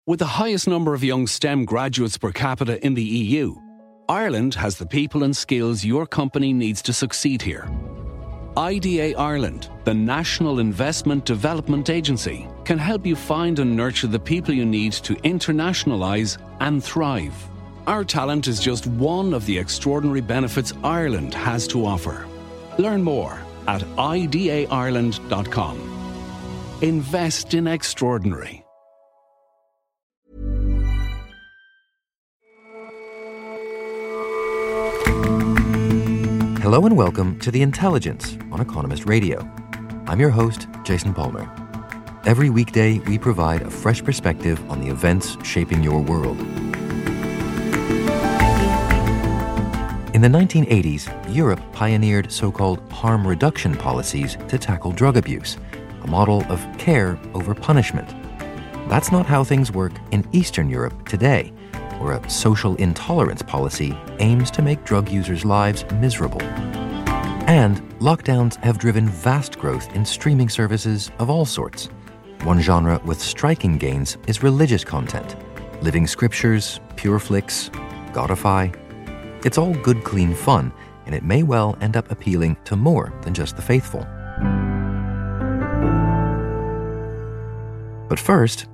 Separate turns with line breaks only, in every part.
With the highest number of young STEM graduates per capita in the EU, Ireland has the people and skills your company needs to succeed here. IDA Ireland, the National Investment Development Agency, can help you find and nurture the people you need to internationalise and thrive. Our talent is just one of the extraordinary benefits Ireland has to offer. Learn more at idaireland.com. Invest in extraordinary.
Hello and welcome to The Intelligence on Economist Radio. I'm your host, Jason Palmer. Every weekday, we provide a fresh perspective on the events shaping your world. In the 1980s, Europe pioneered so-called harm reduction policies to tackle drug abuse, a model of care over punishment. That's not how things work in Eastern Europe today, where a social intolerance policy aims to make drug users' lives miserable. And lockdowns have driven vast growth in streaming services of all sorts. One genre with striking gains is religious content. Living Scriptures, Pure Flix, Godify. It's all good, clean fun, and it may well end up appealing to more than just the faithful. But first,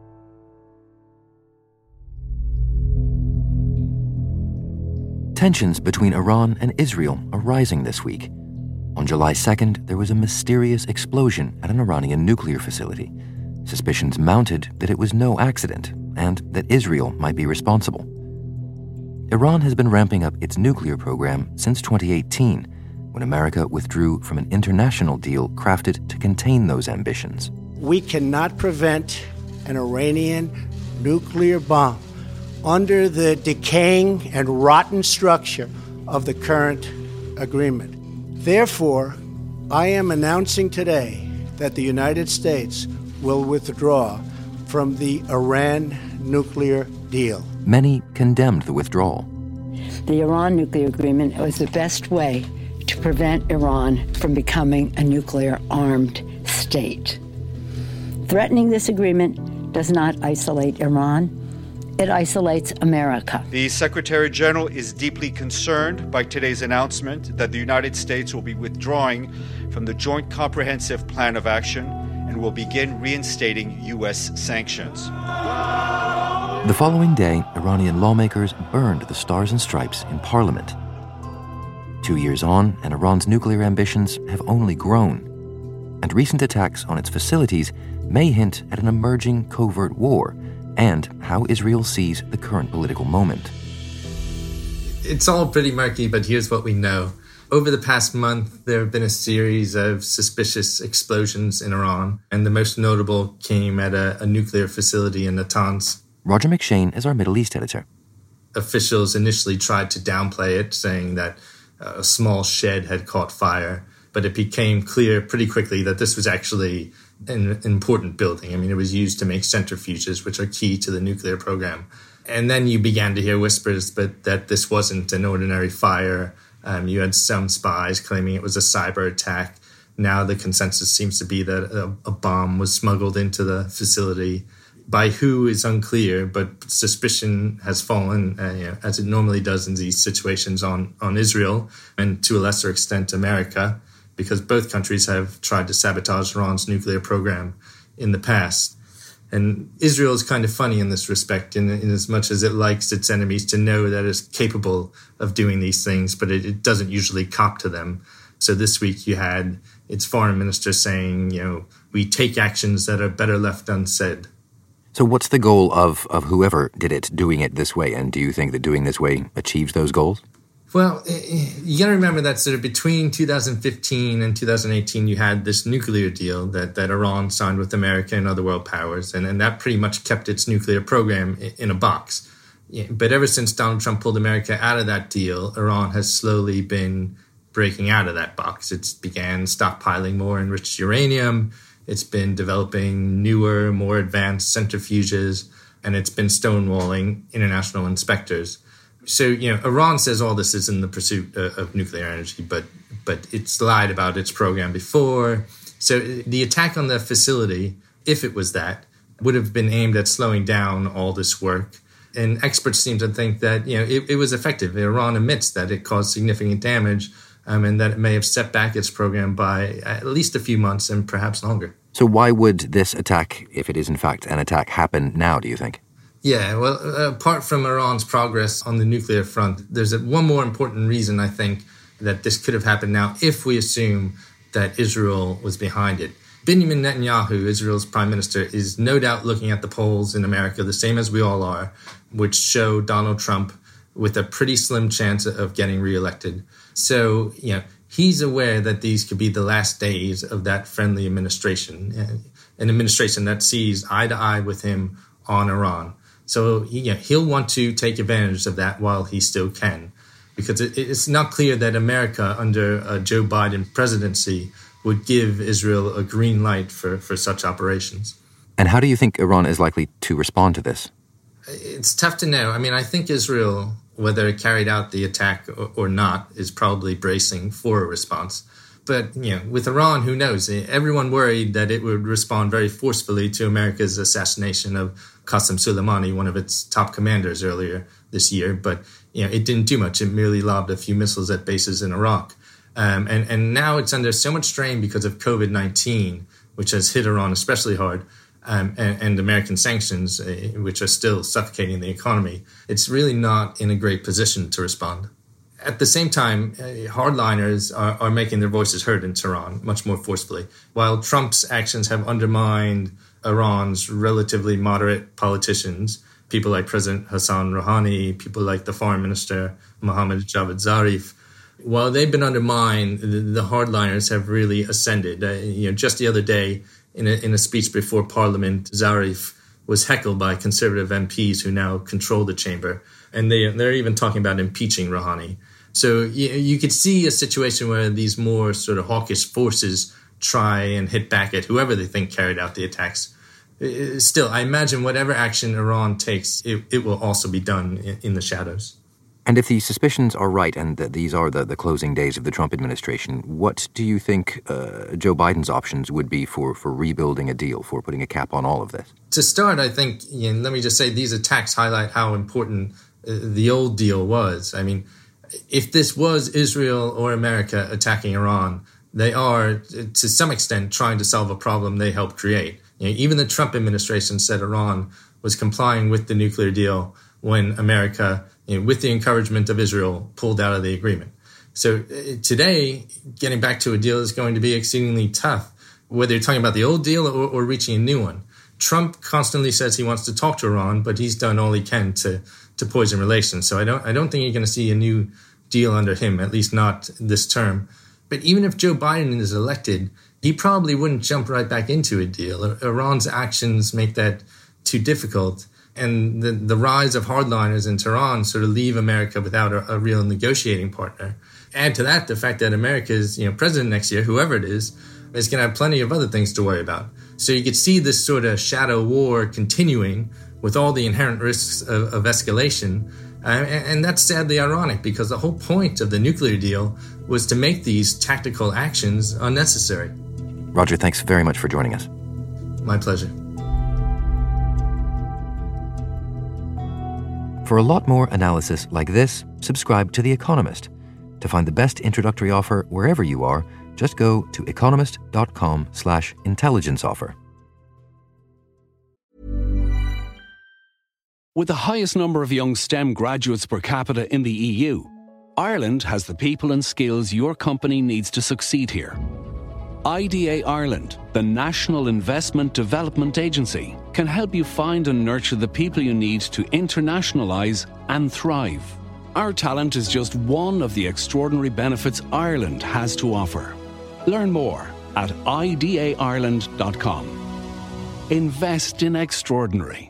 tensions between Iran and Israel are rising this week. On July 2nd, there was a mysterious explosion at an Iranian nuclear facility. Suspicions mounted that it was no accident and that Israel might be responsible. Iran has been ramping up its nuclear program since 2018, when America withdrew from an international deal crafted to contain those ambitions.
We cannot prevent an Iranian nuclear bomb under the decaying and rotten structure of the current agreement. Therefore, I am announcing today that the United States will withdraw from the Iran nuclear deal.
Many condemned the withdrawal.
The Iran nuclear agreement was the best way to prevent Iran from becoming a nuclear-armed state. Threatening this agreement does not isolate Iran. It isolates America.
The Secretary General is deeply concerned by today's announcement that the United States will be withdrawing from the Joint Comprehensive Plan of Action and will begin reinstating U.S. sanctions.
The following day, Iranian lawmakers burned the Stars and Stripes in Parliament. 2 years on, and Iran's nuclear ambitions have only grown. And recent attacks on its facilities may hint at an emerging covert war and how Israel sees the current political moment.
It's all pretty murky, but here's what we know. Over the past month, there have been a series of suspicious explosions in Iran, and the most notable came at a nuclear facility in Natanz.
Roger McShane is our Middle East editor.
Officials initially tried to downplay it, saying that a small shed had caught fire, but it became clear pretty quickly that this was actually an important building. I mean, it was used to make centrifuges, which are key to the nuclear program. And then you began to hear whispers but that this wasn't an ordinary fire. You had some spies claiming it was a cyber attack. Now the consensus seems to be that a bomb was smuggled into the facility. By who is unclear, but suspicion has fallen, as it normally does in these situations, on Israel and to a lesser extent America, because both countries have tried to sabotage Iran's nuclear program in the past. And Israel is kind of funny in this respect, in as much as it likes its enemies to know that it's capable of doing these things, but it doesn't usually cop to them. So this week you had its foreign minister saying, we take actions that are better left unsaid.
So what's the goal of whoever did it doing it this way? And do you think that doing this way achieves those goals?
Well, you got to remember that sort of between 2015 and 2018, you had this nuclear deal that Iran signed with America and other world powers, and that pretty much kept its nuclear program in a box. But ever since Donald Trump pulled America out of that deal, Iran has slowly been breaking out of that box. It's began stockpiling more enriched uranium. It's been developing newer, more advanced centrifuges, and it's been stonewalling international inspectors. So, Iran says all this is in the pursuit of nuclear energy, but it's lied about its program before. So the attack on the facility, if it was that, would have been aimed at slowing down all this work. And experts seem to think that it was effective. Iran admits that it caused significant damage and that it may have set back its program by at least a few months and perhaps longer.
So why would this attack, if it is in fact an attack, happen now, do you think?
Yeah, well, apart from Iran's progress on the nuclear front, there's one more important reason, I think, that this could have happened now if we assume that Israel was behind it. Benjamin Netanyahu, Israel's prime minister, is no doubt looking at the polls in America, the same as we all are, which show Donald Trump with a pretty slim chance of getting reelected. So, he's aware that these could be the last days of that friendly administration, an administration that sees eye to eye with him on Iran. So, he'll want to take advantage of that while he still can, because it's not clear that America under a Joe Biden presidency would give Israel a green light for such operations.
And how do you think Iran is likely to respond to this?
It's tough to know. I mean, I think Israel, whether it carried out the attack or not, is probably bracing for a response. But, with Iran, who knows? Everyone worried that it would respond very forcefully to America's assassination of Qasem Soleimani, one of its top commanders, earlier this year. But, it didn't do much. It merely lobbed a few missiles at bases in Iraq. And now it's under so much strain because of COVID-19, which has hit Iran especially hard, and American sanctions, which are still suffocating the economy. It's really not in a great position to respond. At the same time, hardliners are making their voices heard in Tehran much more forcefully. While Trump's actions have undermined Iran's relatively moderate politicians, people like President Hassan Rouhani, people like the foreign minister Mohammad Javad Zarif, while they've been undermined, the hardliners have really ascended. Just the other day, in a speech before Parliament, Zarif was heckled by conservative MPs who now control the chamber, and they're even talking about impeaching Rouhani. So you could see a situation where these more sort of hawkish forces try and hit back at whoever they think carried out the attacks. Still, I imagine whatever action Iran takes, it will also be done in the shadows.
And if the suspicions are right, and that these are the closing days of the Trump administration, what do you think Joe Biden's options would be for rebuilding a deal, for putting a cap on all of this?
To start, I think, let me just say, these attacks highlight how important the old deal was. I mean, if this was Israel or America attacking Iran, they are, to some extent, trying to solve a problem they helped create. Even the Trump administration said Iran was complying with the nuclear deal when America, with the encouragement of Israel, pulled out of the agreement. So today, getting back to a deal is going to be exceedingly tough, whether you're talking about the old deal or reaching a new one. Trump constantly says he wants to talk to Iran, but he's done all he can to poison relations. So I don't think you're going to see a new deal under him, at least not this term. But even if Joe Biden is elected, he probably wouldn't jump right back into a deal. Iran's actions make that too difficult. And the rise of hardliners in Tehran sort of leave America without a real negotiating partner. Add to that the fact that America's president next year, whoever it is going to have plenty of other things to worry about. So you could see this sort of shadow war continuing with all the inherent risks of escalation. And that's sadly ironic, because the whole point of the nuclear deal was to make these tactical actions unnecessary.
Roger, thanks very much for joining us.
My pleasure.
For a lot more analysis like this, subscribe to The Economist. To find the best introductory offer wherever you are, just go to economist.com/intelligence offer.
With the highest number of young STEM graduates per capita in the EU, Ireland has the people and skills your company needs to succeed here. IDA Ireland, the National Investment Development Agency, can help you find and nurture the people you need to internationalise and thrive. Our talent is just one of the extraordinary benefits Ireland has to offer. Learn more at idaireland.com. Invest in extraordinary.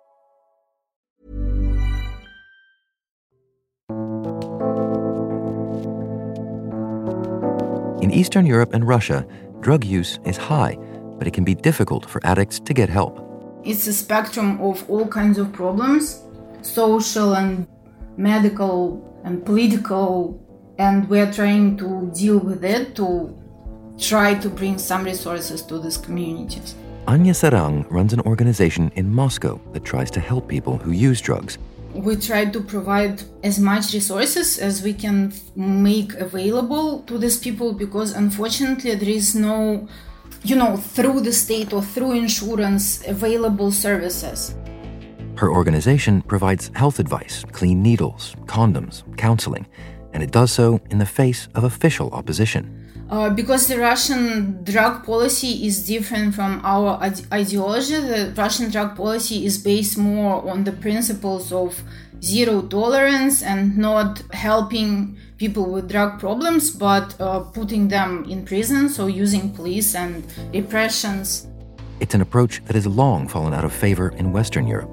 In Eastern Europe and Russia, drug use is high, but it can be difficult for addicts to get help.
It's a spectrum of all kinds of problems, social and medical and political, and we're trying to deal with it, to try to bring some resources to these communities.
Anya Sarang runs an organization in Moscow that tries to help people who use drugs.
We try to provide as much resources as we can make available to these people, because unfortunately there is no, through the state or through insurance available services.
Her organization provides health advice, clean needles, condoms, counseling, and it does so in the face of official opposition.
Because the Russian drug policy is different from our ideology. The Russian drug policy is based more on the principles of zero tolerance and not helping people with drug problems, but putting them in prison, so using police and repressions.
It's an approach that has long fallen out of favor in Western Europe.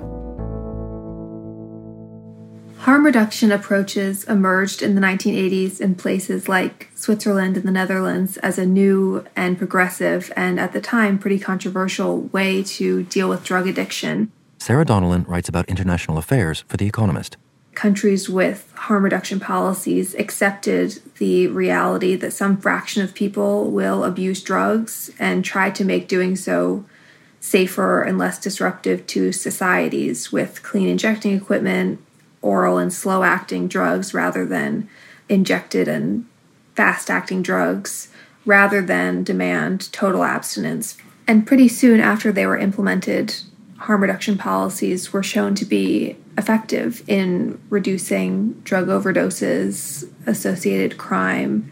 Harm reduction approaches emerged in the 1980s in places like Switzerland and the Netherlands as a new and progressive and, at the time, pretty controversial way to deal with drug addiction.
Sarah Donnellan writes about international affairs for The Economist.
Countries with harm reduction policies accepted the reality that some fraction of people will abuse drugs and tried to make doing so safer and less disruptive to societies with clean injecting equipment, oral and slow-acting drugs rather than injected and fast-acting drugs, rather than demand total abstinence. And pretty soon after they were implemented, harm reduction policies were shown to be effective in reducing drug overdoses, associated crime,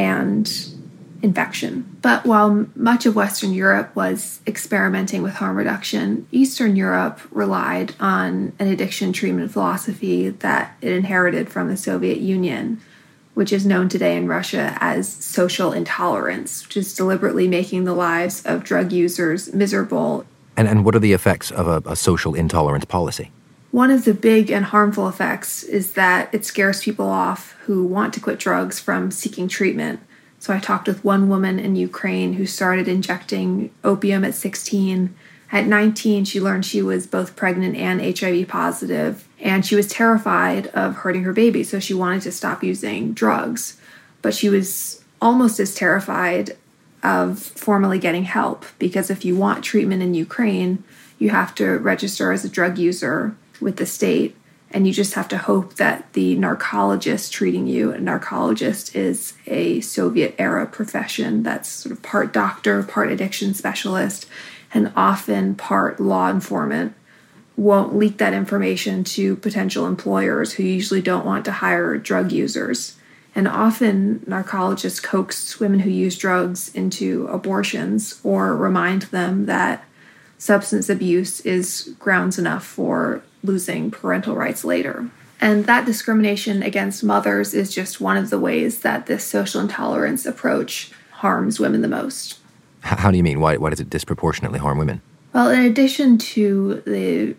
and infection. But while much of Western Europe was experimenting with harm reduction, Eastern Europe relied on an addiction treatment philosophy that it inherited from the Soviet Union, which is known today in Russia as social intolerance, which is deliberately making the lives of drug users miserable.
And what are the effects of a social intolerance policy?
One of the big and harmful effects is that it scares people off who want to quit drugs from seeking treatment. So I talked with one woman in Ukraine who started injecting opium at 16. At 19, she learned she was both pregnant and HIV positive, and she was terrified of hurting her baby, so she wanted to stop using drugs. But she was almost as terrified of formally getting help, because if you want treatment in Ukraine, you have to register as a drug user with the state. And you just have to hope that the narcologist treating you, a narcologist is a Soviet-era profession that's sort of part doctor, part addiction specialist, and often part law informant, won't leak that information to potential employers who usually don't want to hire drug users. And often narcologists coax women who use drugs into abortions or remind them that substance abuse is grounds enough for losing parental rights later. And that discrimination against mothers is just one of the ways that this social intolerance approach harms women the most.
How do you mean? Why does it disproportionately harm women?
Well, in addition to the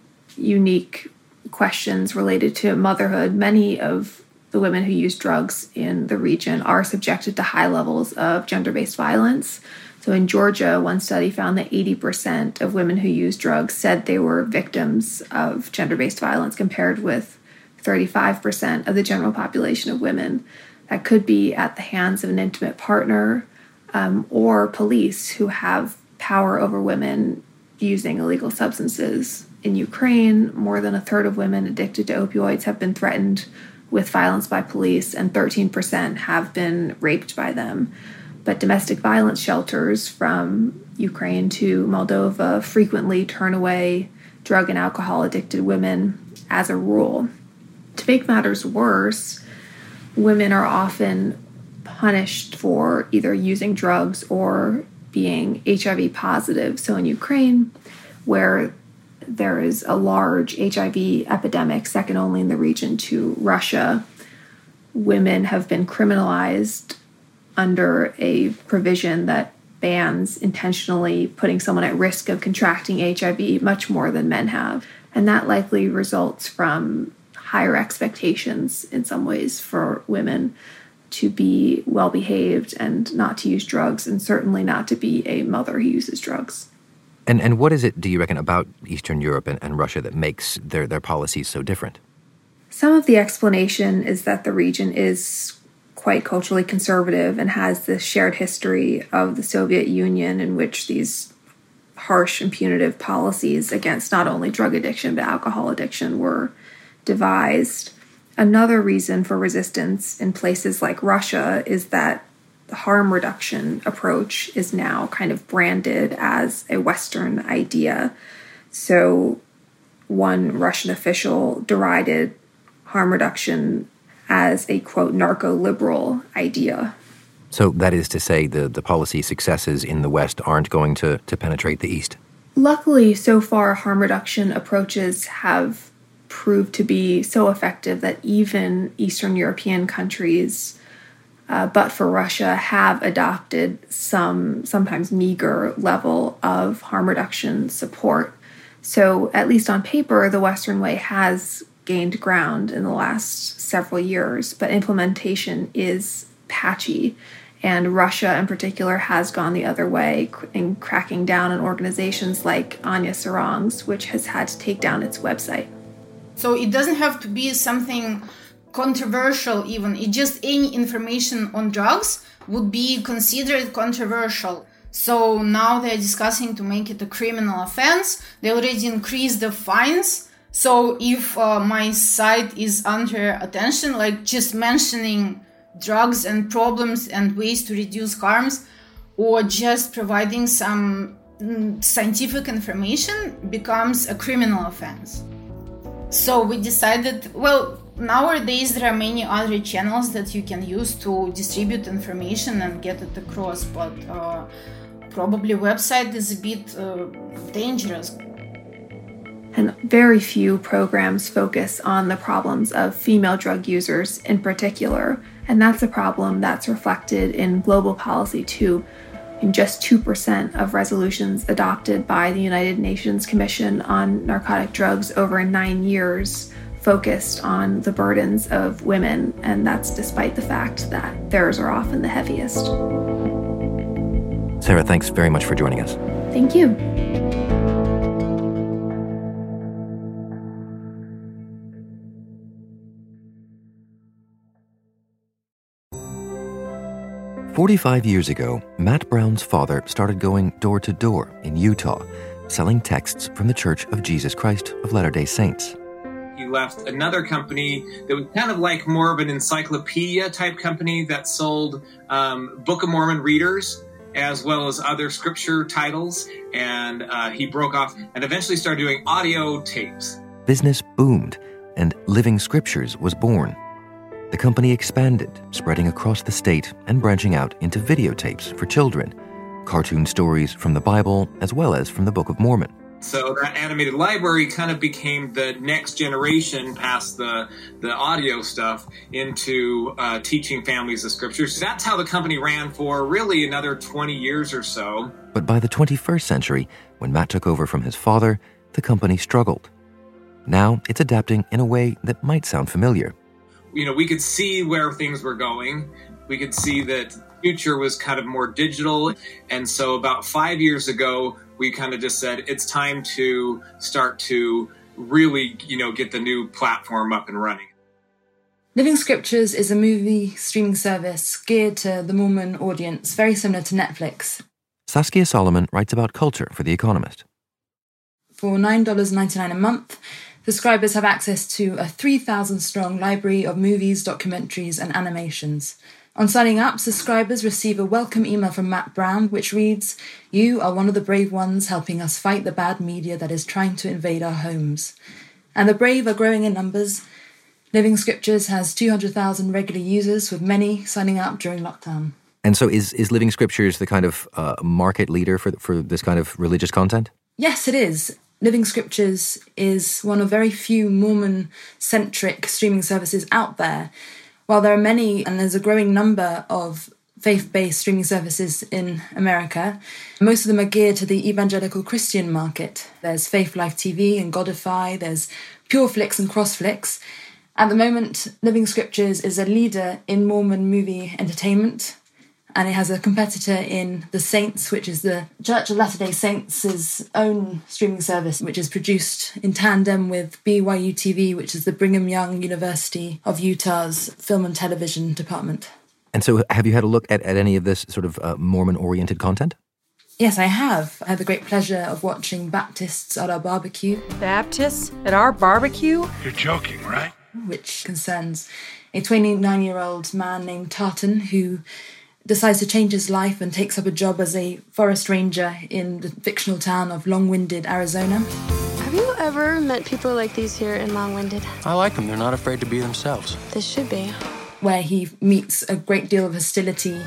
unique questions related to motherhood, many of the women who use drugs in the region are subjected to high levels of gender-based violence. So in Georgia, one study found that 80% of women who use drugs said they were victims of gender-based violence, compared with 35% of the general population of women. That could be at the hands of an intimate partner or police who have power over women using illegal substances. In Ukraine, more than a third of women addicted to opioids have been threatened with violence by police, and 13% have been raped by them. But domestic violence shelters from Ukraine to Moldova frequently turn away drug and alcohol addicted women as a rule. To make matters worse, women are often punished for either using drugs or being HIV positive. So in Ukraine, where there is a large HIV epidemic, second only in the region to Russia, women have been criminalized under a provision that bans intentionally putting someone at risk of contracting HIV much more than men have. And that likely results from higher expectations in some ways for women to be well-behaved and not to use drugs, and certainly not to be a mother who uses drugs.
And what is it, do you reckon, about Eastern Europe and Russia that makes their policies so different?
Some of the explanation is that the region is quite culturally conservative and has this shared history of the Soviet Union, in which these harsh and punitive policies against not only drug addiction but alcohol addiction were devised. Another reason for resistance in places like Russia is that the harm reduction approach is now kind of branded as a Western idea. So one Russian official derided harm reduction as a, quote, narco-liberal idea.
So that is to say the policy successes in the West aren't going to penetrate the East?
Luckily, so far, harm reduction approaches have proved to be so effective that even Eastern European countries, but for Russia, have adopted some sometimes meager level of harm reduction support. So at least on paper, the Western way has gained ground in the last several years, but implementation is patchy. And Russia in particular has gone the other way in cracking down on organizations like Anya Sarang's, which has had to take down its website.
So it doesn't have to be something controversial even. It just any information on drugs would be considered controversial. So now they're discussing to make it a criminal offense. They already increased the fines. So if my site is under attention, like just mentioning drugs and problems and ways to reduce harms, or just providing some scientific information becomes a criminal offense. So we decided, well, nowadays there are many other channels that you can use to distribute information and get it across, but probably website is a bit dangerous.
And very few programs focus on the problems of female drug users in particular. And that's a problem that's reflected in global policy too. In just 2% of resolutions adopted by the United Nations Commission on Narcotic Drugs over 9 years focused on the burdens of women, and that's despite the fact that theirs are often the heaviest.
Sarah, thanks very much for joining us.
Thank you.
"45 years ago, Matt Brown's father started going door to door in Utah, selling texts from the Church of Jesus Christ of Latter-day Saints.
He left another company that was kind of like more of an encyclopedia type company that sold Book of Mormon readers as well as other scripture titles. And he broke off and eventually started doing audio tapes.
Business boomed, and Living Scriptures was born. The company expanded, spreading across the state and branching out into videotapes for children, cartoon stories from the Bible as well as from the Book of Mormon.
So that animated library kind of became the next generation past the audio stuff into teaching families the scriptures. That's how the company ran for really another 20 years or so.
But by the 21st century, when Matt took over from his father, the company struggled. Now it's adapting in a way that might sound familiar.
You know, we could see where things were going. We could see that the future was kind of more digital. And so about 5 years ago, we kind of just said, it's time to start to really, get the new platform up and running.
Living Scriptures is a movie streaming service geared to the Mormon audience, very similar to Netflix.
Saskia Solomon writes about culture for The Economist.
For $9.99 a month, subscribers have access to a 3,000-strong library of movies, documentaries, and animations. On signing up, subscribers receive a welcome email from Matt Brown, which reads, "You are one of the brave ones helping us fight the bad media that is trying to invade our homes." And the brave are growing in numbers. Living Scriptures has 200,000 regular users, with many signing up during lockdown.
And so is Living Scriptures the kind of market leader for this kind of religious content?
Yes, it is. Living Scriptures is one of very few Mormon-centric streaming services out there. While there are many, and there's a growing number of faith-based streaming services in America, most of them are geared to the evangelical Christian market. There's Faith Life TV and Godify, there's PureFlix and CrossFlix. At the moment, Living Scriptures is a leader in Mormon movie entertainment, and it has a competitor in The Saints, which is the Church of Latter-day Saints' own streaming service, which is produced in tandem with BYU TV, which is the Brigham Young University of Utah's film and television department.
And so have you had a look at any of this sort of Mormon-oriented content?
Yes, I have. I had the great pleasure of watching Baptists at our barbecue.
Baptists at our barbecue?
You're joking, right?
Which concerns a 29-year-old man named Tartan who decides to change his life and takes up a job as a forest ranger in the fictional town of Long-Winded, Arizona.
Have you ever met people like these here in Long-Winded?
I like them. They're not afraid to be themselves.
They should be.
Where he meets a great deal of hostility.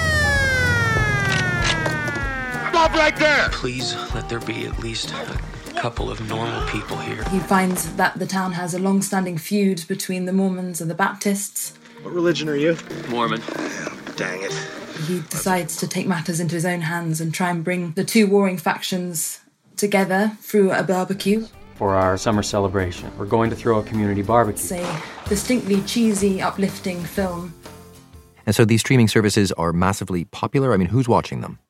Stop right there!
Please let there be at least a couple of normal people here.
He finds that the town has a long-standing feud between the Mormons and the Baptists.
What religion are you?
Mormon.
Dang it.
He decides to take matters into his own hands and try and bring the two warring factions together through a barbecue.
For our summer celebration, we're going to throw a community barbecue.
It's a distinctly cheesy, uplifting film.
And so these streaming services are massively popular? I mean, who's watching them?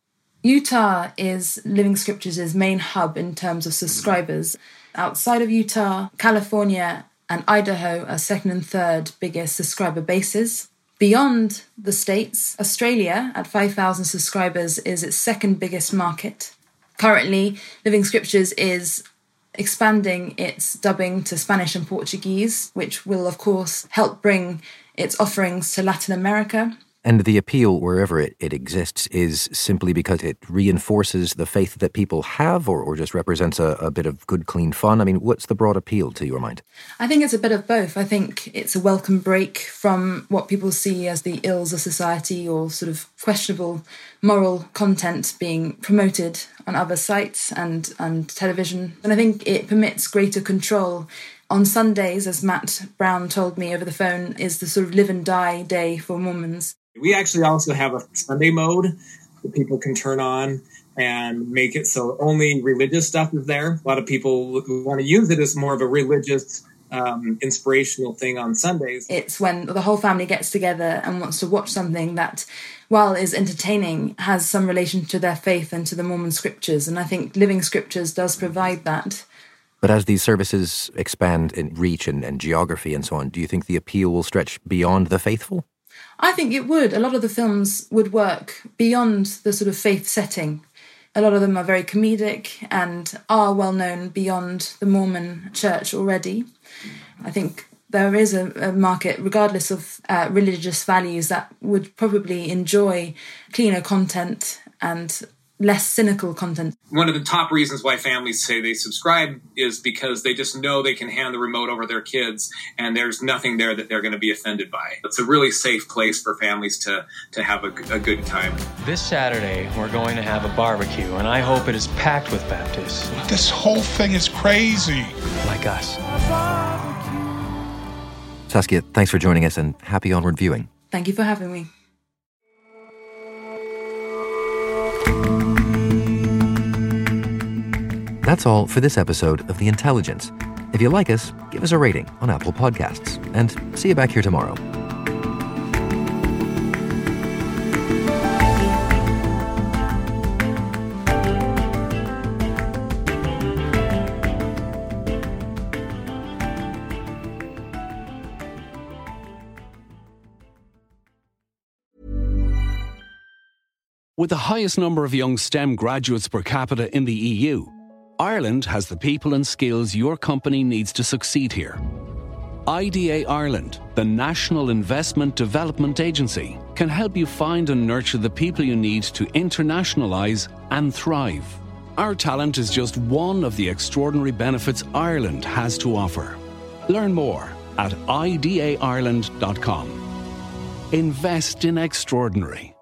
Utah is Living Scriptures' main hub in terms of subscribers. Outside of Utah, California and Idaho are second and third biggest subscriber bases. Beyond the States, Australia, at 5,000 subscribers, is its second biggest market. Currently, Living Scriptures is expanding its dubbing to Spanish and Portuguese, which will, of course, help bring its offerings to Latin America.
And the appeal, wherever it exists, is simply because it reinforces the faith that people have or just represents a bit of good, clean fun? I mean, what's the broad appeal to your mind?
I think it's a bit of both. I think it's a welcome break from what people see as the ills of society or sort of questionable moral content being promoted on other sites and television. And I think it permits greater control. On Sundays, as Matt Brown told me over the phone, is the sort of live and die day for Mormons.
We actually also have a Sunday mode that people can turn on and make it so only religious stuff is there. A lot of people want to use it as more of a religious, inspirational thing on Sundays.
It's when the whole family gets together and wants to watch something that, while is entertaining, has some relation to their faith and to the Mormon scriptures. And I think Living Scriptures does provide that.
But as these services expand in reach and geography and so on, do you think the appeal will stretch beyond the faithful?
I think it would. A lot of the films would work beyond the sort of faith setting. A lot of them are very comedic and are well known beyond the Mormon church already. I think there is a market, regardless of religious values, that would probably enjoy cleaner content and less cynical content.
One of the top reasons why families say they subscribe is because they just know they can hand the remote over their kids and there's nothing there that they're going to be offended by. It's a really safe place for families to have a good time.
This Saturday, we're going to have a barbecue, and I hope it is packed with Baptists.
This whole thing is crazy.
Like us.
Saskia, thanks for joining us and happy onward viewing.
Thank you for having me.
That's all for this episode of The Intelligence. If you like us, give us a rating on Apple Podcasts. And see you back here tomorrow.
With the highest number of young STEM graduates per capita in the EU, Ireland has the people and skills your company needs to succeed here. IDA Ireland, the National Investment Development Agency, can help you find and nurture the people you need to internationalise and thrive. Our talent is just one of the extraordinary benefits Ireland has to offer. Learn more at idaireland.com. Invest in extraordinary.